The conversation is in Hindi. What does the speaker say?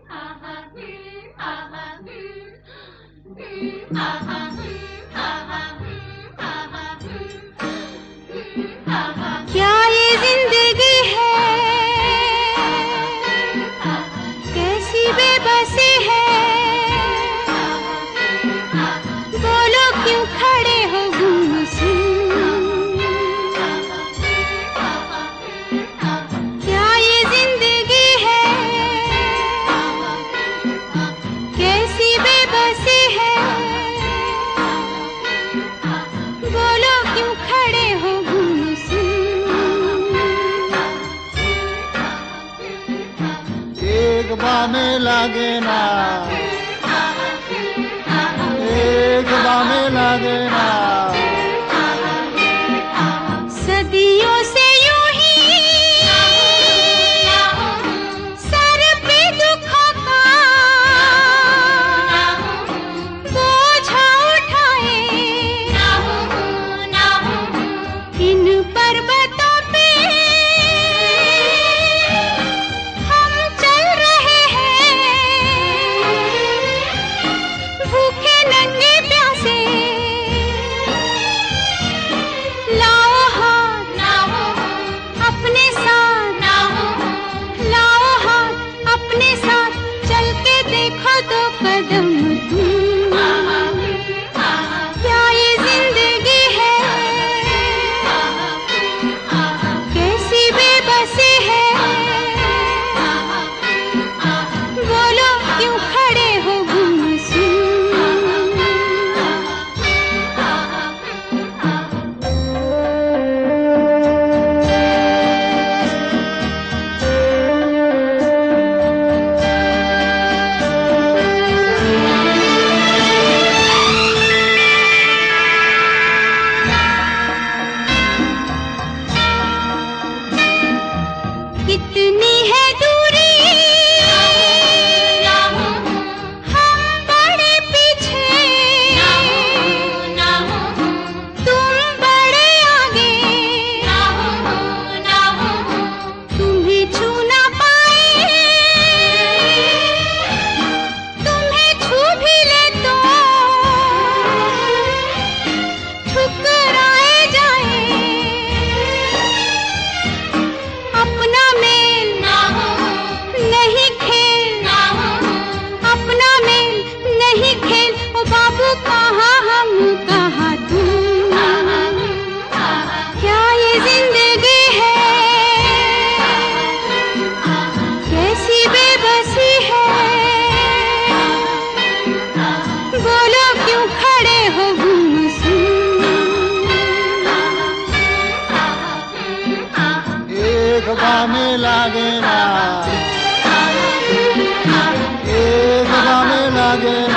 क्या ये जिंदगी है, कैसी बेबसी है, बोलो क्यों खड़े हो गुमसुम। क्या ये जिंदगी है, कैसी बेबसी है, बोलो क्यों खड़े हो एक बामे लागे ना, एक बामे लागे ना। सदियों से यूं ही सर पे दुखों का बोझा उठाए, इन पर्वतों पे हम चल रहे हैं, भूखे नंगे प्यासे। लाओ हाथ अपने साथ, लाओ हाथ अपने साथ, चल के देखो दो कदम तुम। क्या ये जिंदगी है, कैसी बेबसी है, बोलो क्यों खड़े हो गुमसुम। कितनी है दूरी, हम बड़े पीछे, तुम बड़े आगे, तुम्हें छू ना पाए, तुम्हें छू भी ले तो ठुकराए जाए। अपना मेल नहीं खेल, अपना मेल नहीं खेल, ओ बाबू कहाँ हम कहाँ तुम। क्या ये जिंदगी है, कैसी बेबसी है, बोलो क्यों खड़े हो गुमसुम। एक बामे लागे ना, एक बामे लागे ना।